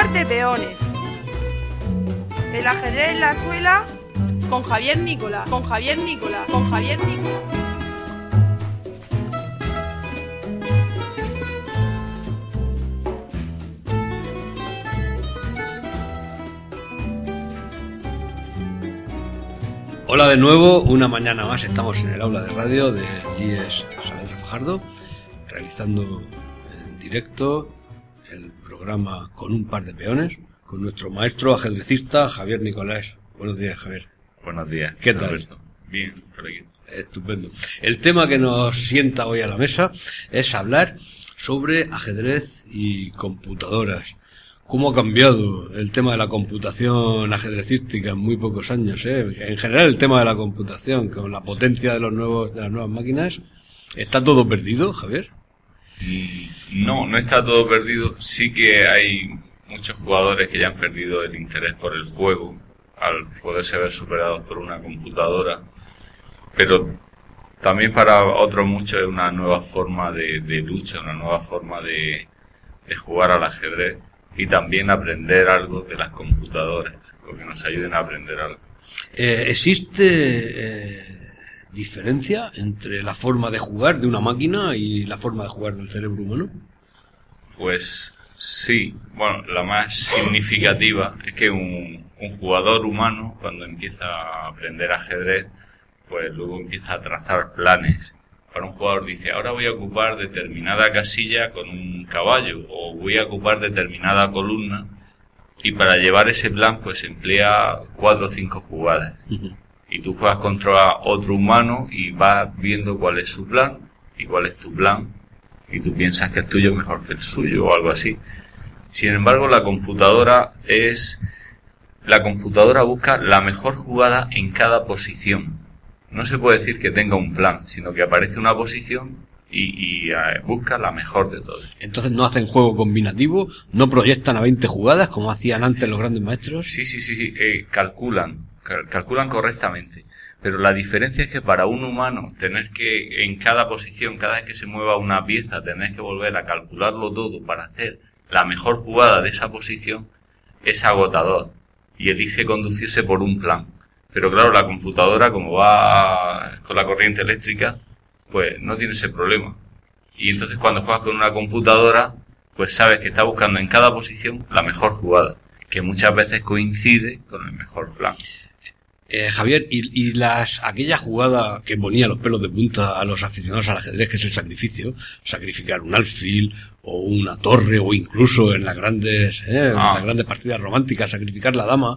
par de peones. El ajedrez en la escuela con Javier Nicolás. Hola de nuevo, una mañana más estamos en el aula de radio de IES Saavedra Fajardo, realizando en directo el programa Con un par de peones, con nuestro maestro ajedrecista Javier Nicolás. Buenos días, Javier. Buenos días. ¿Qué tal? Alberto. Bien, por aquí. Estupendo. El tema que nos sienta hoy a la mesa es hablar sobre ajedrez y computadoras. ¿Cómo ha cambiado el tema de la computación ajedrecística en muy pocos años, En general el tema de la computación, con la potencia de las nuevas máquinas, ¿está todo perdido, Javier? No está todo perdido. Sí que hay muchos jugadores que ya han perdido el interés por el juego al poderse ver superados por una computadora, pero también para otros muchos es una nueva forma de lucha, una nueva forma de jugar al ajedrez. Y también aprender algo de las computadoras, o que nos ayuden a aprender algo. ¿Existe diferencia entre la forma de jugar de una máquina y la forma de jugar del cerebro humano? Pues sí. Bueno, la más significativa es que un jugador humano, cuando empieza a aprender ajedrez, pues luego empieza a trazar planes. Para un jugador dice, ahora voy a ocupar determinada casilla con un caballo, o voy a ocupar determinada columna, y para llevar ese plan pues emplea 4 o 5 jugadas. Uh-huh. Y tú juegas contra otro humano y vas viendo cuál es su plan y cuál es tu plan, y tú piensas que el tuyo es mejor que el suyo o algo así. Sin embargo, la computadora busca la mejor jugada en cada posición. No se puede decir que tenga un plan, sino que aparece una posición y busca la mejor de todas. Entonces no hacen juego combinativo, no proyectan a 20 jugadas como hacían antes los grandes maestros. Sí. Calculan correctamente. Pero la diferencia es que para un humano tener que, en cada posición, cada vez que se mueva una pieza, tener que volver a calcularlo todo para hacer la mejor jugada de esa posición, es agotador y elige conducirse por un plan. Pero claro, la computadora, como va con la corriente eléctrica, pues no tiene ese problema. Y entonces cuando juegas con una computadora, pues sabes que está buscando en cada posición la mejor jugada, que muchas veces coincide con el mejor plan. Javier, y aquella jugada que ponía los pelos de punta a los aficionados al ajedrez, que es el sacrificio, sacrificar un alfil o una torre, o incluso en las grandes partidas románticas, sacrificar la dama,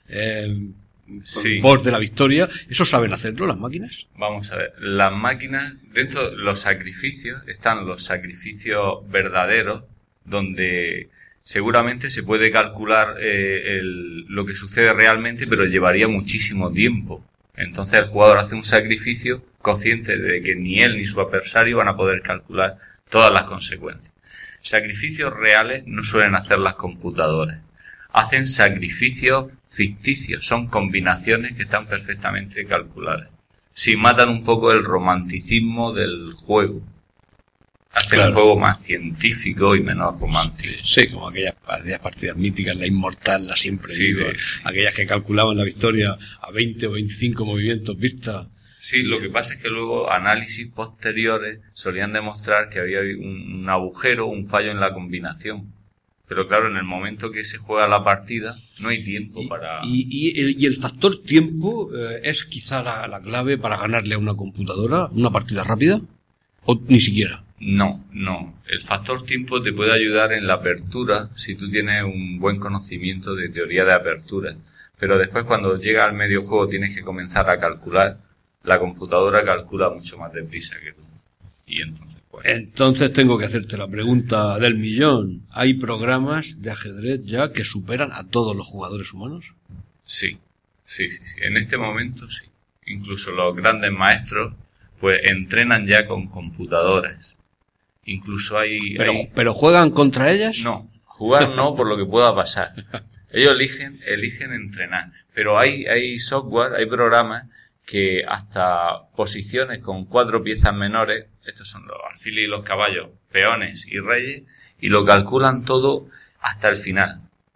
sí. Por de la victoria, ¿eso saben hacerlo las máquinas? Vamos a ver, las máquinas, dentro de los sacrificios, están los sacrificios verdaderos, donde seguramente se puede calcular lo que sucede realmente, pero llevaría muchísimo tiempo. Entonces el jugador hace un sacrificio consciente de que ni él ni su adversario van a poder calcular todas las consecuencias. Sacrificios reales no suelen hacer las computadoras. Hacen sacrificios ficticios, son combinaciones que están perfectamente calculadas. Sí, matan un poco el romanticismo del juego. Hacen el juego más científico y menos romántico. Sí, como aquellas partidas míticas, la Inmortal, la Siempre Viva, aquellas que calculaban la victoria a 20 o 25 movimientos vista. Sí, lo que pasa es que luego análisis posteriores solían demostrar que había un agujero, un fallo en la combinación. Pero claro, en el momento que se juega la partida, no hay tiempo para... ¿Y el factor tiempo es quizá la clave para ganarle a una computadora una partida rápida? ¿O ni siquiera? No. El factor tiempo te puede ayudar en la apertura si tú tienes un buen conocimiento de teoría de apertura. Pero después, cuando llega al medio juego, tienes que comenzar a calcular. La computadora calcula mucho más deprisa que tú. Y entonces tengo que hacerte la pregunta del millón. ¿Hay programas de ajedrez ya que superan a todos los jugadores humanos? Sí. En este momento sí. Incluso los grandes maestros pues entrenan ya con computadoras. Incluso hay... ¿Pero juegan contra ellas? No, jugar no, por lo que pueda pasar. Ellos eligen entrenar. Pero hay software, hay programas que hasta posiciones con 4 piezas menores, estos son los alfiles y los caballos, peones y reyes, y lo calculan todo hasta el final.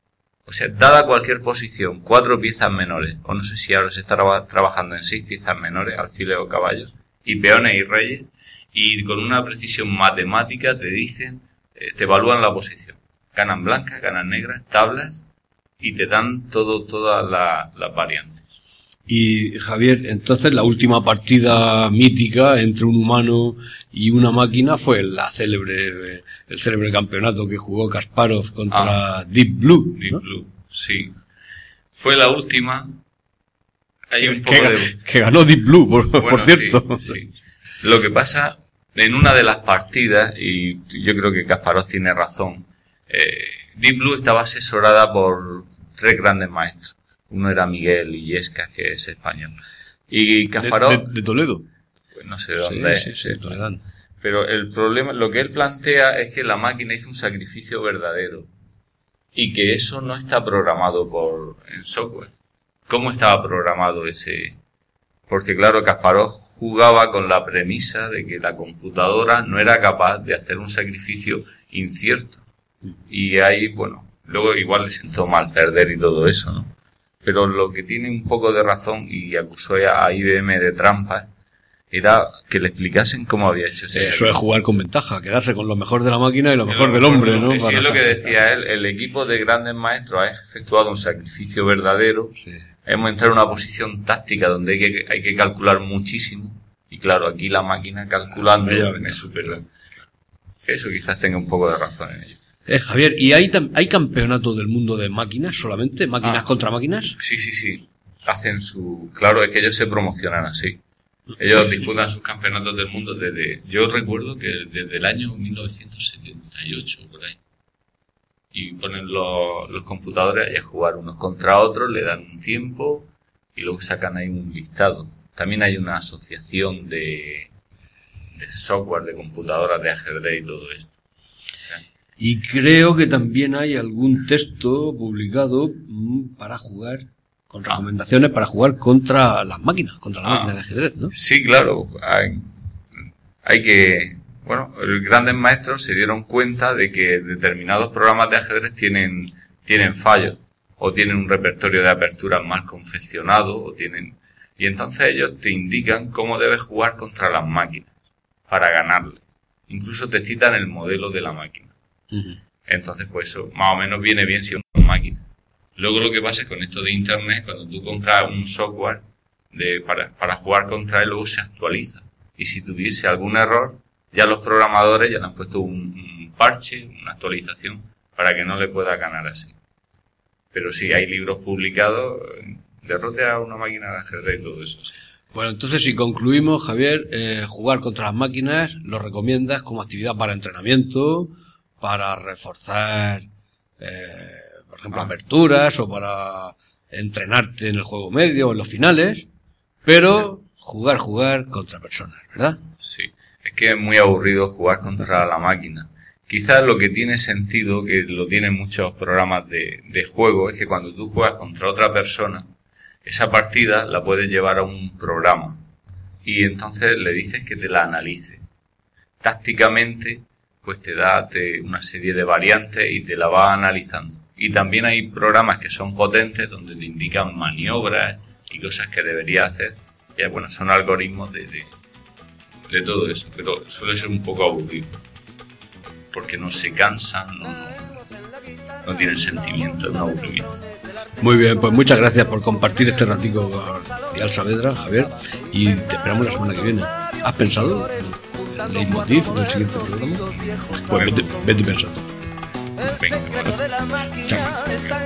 O sea, dada cualquier posición, 4 piezas menores, o no sé si ahora se está trabajando en 6 piezas menores, alfiles o caballos, y peones y reyes, y con una precisión matemática te dicen, te evalúan la posición. Ganan blancas, ganan negras, tablas, y te dan todas las variantes. Y Javier, entonces la última partida mítica entre un humano y una máquina fue el célebre campeonato que jugó Kasparov contra Deep Blue, ¿no? Deep Blue, sí. Fue la última. Hay un poco que ganó Deep Blue, por cierto. Sí. Lo que pasa, en una de las partidas, y yo creo que Kasparov tiene razón, Deep Blue estaba asesorada por 3 grandes maestros. Uno era Miguel Illescas, que es español. Y Kasparov... ¿De Toledo? Pues no sé de dónde es. Sí, Toledano. Pero el problema, lo que él plantea es que la máquina hizo un sacrificio verdadero. Y que eso no está programado en software. ¿Cómo estaba programado ese? Porque claro, Kasparov jugaba con la premisa de que la computadora no era capaz de hacer un sacrificio incierto. Y ahí, bueno, luego igual le sentó mal perder y todo eso, ¿no? Pero lo que tiene un poco de razón, y acusó a IBM de trampa, era que le explicasen cómo había hecho ese Eso es jugar con ventaja, quedarse con lo mejor de la máquina y lo mejor del hombre, ¿no? Sí, es lo que decía él, el equipo de grandes maestros ha efectuado un sacrificio verdadero, sí. Hemos entrado en una posición táctica donde hay que calcular muchísimo, y claro, aquí la máquina calculando me superó. Eso quizás tenga un poco de razón en ello. Javier, ¿y hay campeonatos del mundo de máquinas solamente? ¿Máquinas contra máquinas? Sí. Hacen claro, es que ellos se promocionan así. Ellos disputan sus campeonatos del mundo yo recuerdo que desde el año 1978, por ahí. Y ponen los computadores ahí a jugar unos contra otros, le dan un tiempo y luego sacan ahí un listado. También hay una asociación de software, de computadoras, de ajedrez y todo esto. Y creo que también hay algún texto publicado para jugar, con recomendaciones para jugar contra las máquinas, contra la máquina de ajedrez, ¿no? Sí, claro. Hay que... Bueno, los grandes maestros se dieron cuenta de que determinados programas de ajedrez tienen fallos, o tienen un repertorio de aperturas mal confeccionado, y entonces ellos te indican cómo debes jugar contra las máquinas para ganarle. Incluso te citan el modelo de la máquina. Entonces, pues eso más o menos viene bien si es una máquina. Luego lo que pasa es con esto de internet, cuando tú compras un software para jugar contra él, luego se actualiza. Y si tuviese algún error, ya los programadores ya le han puesto un parche, una actualización, para que no le pueda ganar así. Pero sí, hay libros publicados, derrote a una máquina de ajedrez y todo eso. Sí. Bueno, entonces si concluimos, Javier, jugar contra las máquinas lo recomiendas como actividad para entrenamiento, para reforzar, por ejemplo, aperturas, o para entrenarte en el juego medio o en los finales, pero jugar contra personas, ¿verdad? Sí, es que es muy aburrido jugar contra la máquina. Quizás lo que tiene sentido, que lo tienen muchos programas de juego, es que cuando tú juegas contra otra persona, esa partida la puedes llevar a un programa y entonces le dices que te la analice. Tácticamente, pues te da una serie de variantes y te la va analizando. Y también hay programas que son potentes donde te indican maniobras y cosas que deberías hacer. Y bueno, son algoritmos de todo eso, pero suele ser un poco aburrido. Porque no se cansan, no tienen sentimiento, es un aburrimiento. Muy bien, pues muchas gracias por compartir este ratico con Eyal Saavedra, Javier, y te esperamos la semana que viene. ¿Has pensado el leitmotiv del siguiente programa? Pues vete pensando. Venga, chao.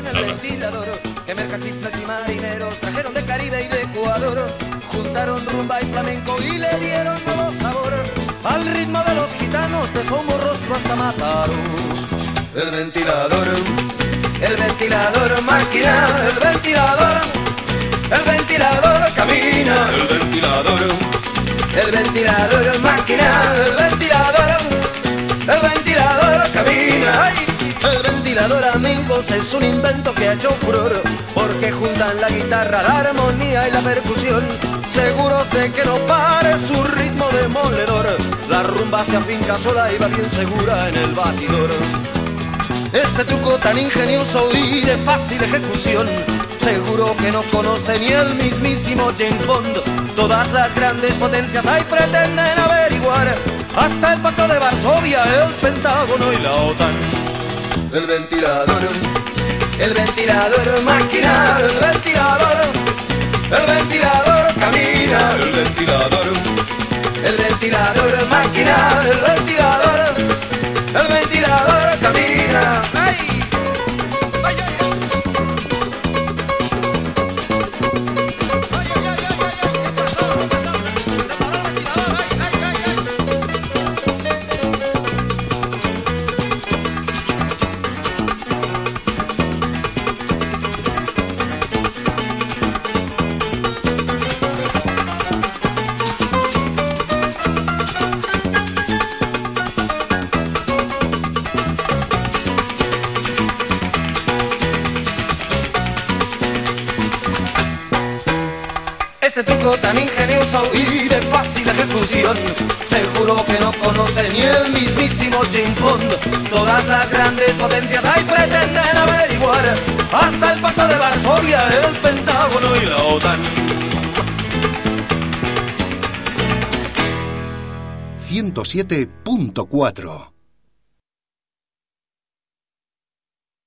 Que mercachifles y marineros trajeron de Caribe y de Ecuador, juntaron rumba y flamenco y le dieron nuevo sabor al ritmo de los gitanos de Somorrostro hasta Mataró. El ventilador máquina, el ventilador camina, el ventilador máquina, el ventilador camina. ¡Ay! El ventilador, amigos, es un invento que ha hecho furor, porque juntan la guitarra, la armonía y la percusión, seguros de que no pare su ritmo demoledor. La rumba se afinca sola y va bien segura en el batidor. Este truco tan ingenioso y de fácil ejecución, seguro que no conoce ni el mismísimo James Bond. Todas las grandes potencias ahí pretenden averiguar, hasta el Pacto de Varsovia, el Pentágono y la OTAN. El ventilador máquina, el ventilador camina, el ventilador máquina, el ventilador camina. ¡Ay! ¡Ay, ay, ay! ¡Ay, ay, ay, ay, ay! ¿Qué pasó? ¿Qué pasó? ¡Se paró el ventilador! ¡Ay, ay, ay, ay! Este truco tan ingenioso y de fácil ejecución, seguro que no conoce ni el mismísimo James Bond. Todas las grandes potencias ahí pretenden averiguar, hasta el Pacto de Varsovia, el Pentágono y la OTAN. 107.4